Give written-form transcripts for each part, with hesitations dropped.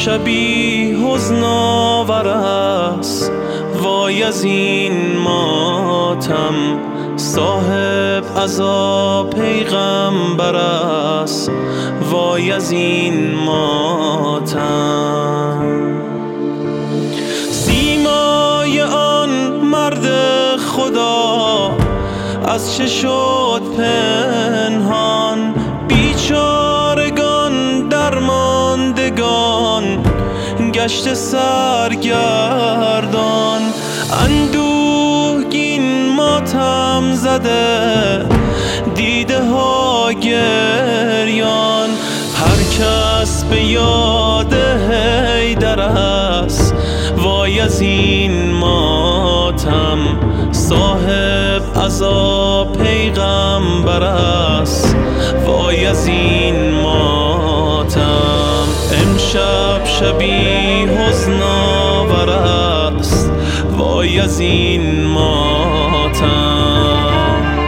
شبی حزن آور است، وای از این ماتم. صاحب عزا پیغمبر است، وای از این ماتم. سیمای آن مرد خدا از چه شد پنهان؟ بیچارگان درماندگان گشت سرگردان. اندوهگین ماتم زده دیده ها گریان. هر کس به یاد حیدر است، وای از این ماتم. صاحب عزا پیغمبر است، وای از این ماتم. امشب شبی حزن آور است، وای از این ماتم.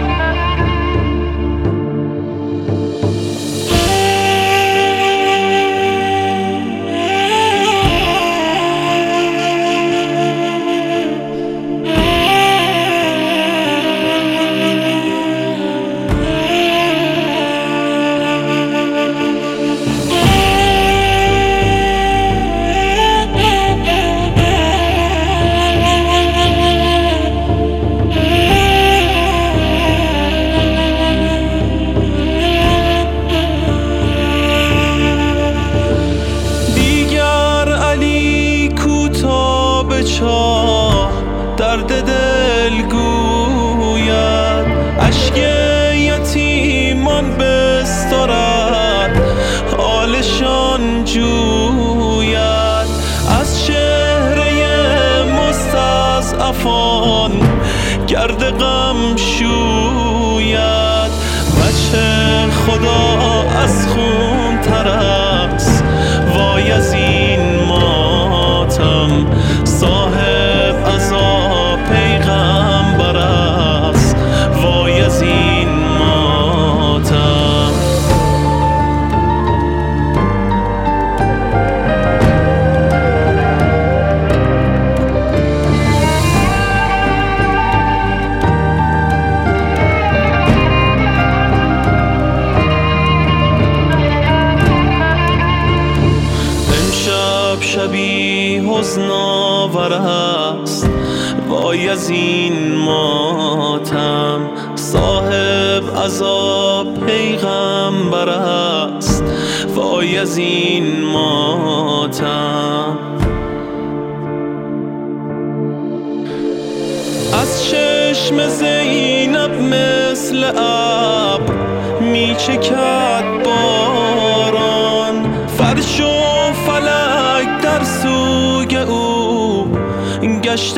درد دل گوید، اشک یتیمان بسترد، حالشان جوید. از چهره مستضعفان گرد غم شوید. وجه خدا از خون تر است، وای از این ماتم. صاحب عزا پیغمبر است، وای از این ماتم. امشب شبی حزن آور است، وای از این ماتم. صاحب عزا پیغمبر است، وای از این ماتم. از چشم زینب مثل ابر میچکد باران. فرش و فلک در سوی او گشته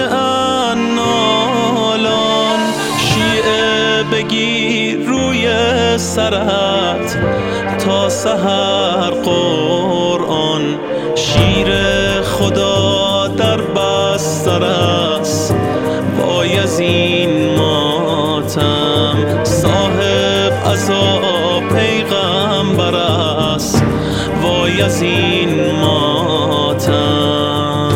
نالان. شیعه بگیر روی سرت تا سحر قرآن. شیر خدا در بستر است، وای از این ماتم. صاحب عزا پیغمبر است، وای از این ماتم.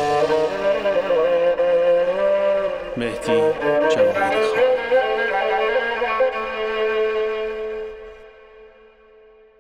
مهدی جواهری خان.